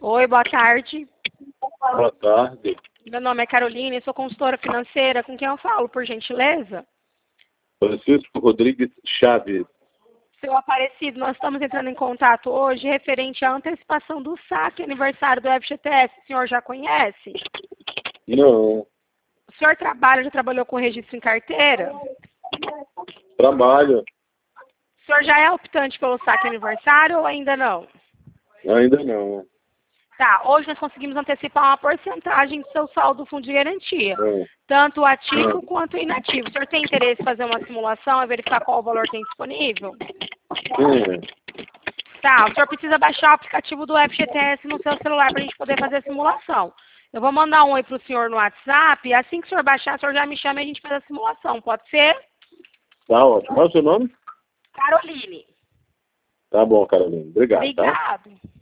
Oi, boa tarde. Boa tarde. Meu nome é Caroline, sou consultora financeira. Com quem eu falo, por gentileza? Francisco Rodrigues Chaves. Seu Aparecido, nós estamos entrando em contato hoje referente à antecipação do saque aniversário do FGTS. O senhor já conhece? Não. O senhor já trabalhou com registro em carteira? Trabalho. O senhor já é optante pelo saque aniversário ou ainda não? Ainda não. Tá, hoje nós conseguimos antecipar uma porcentagem do seu saldo do fundo de garantia, tanto ativo quanto inativo. O senhor tem interesse em fazer uma simulação e verificar qual o valor tem disponível? Tá, o senhor precisa baixar o aplicativo do FGTS no seu celular para a gente poder fazer a simulação. Eu vou mandar um oi para o senhor no WhatsApp, e assim que o senhor baixar, o senhor já me chama e a gente faz a simulação, pode ser? Tá ótimo. Qual é o seu nome? Caroline. Tá bom, Carolina. Obrigado. Obrigado. Tá?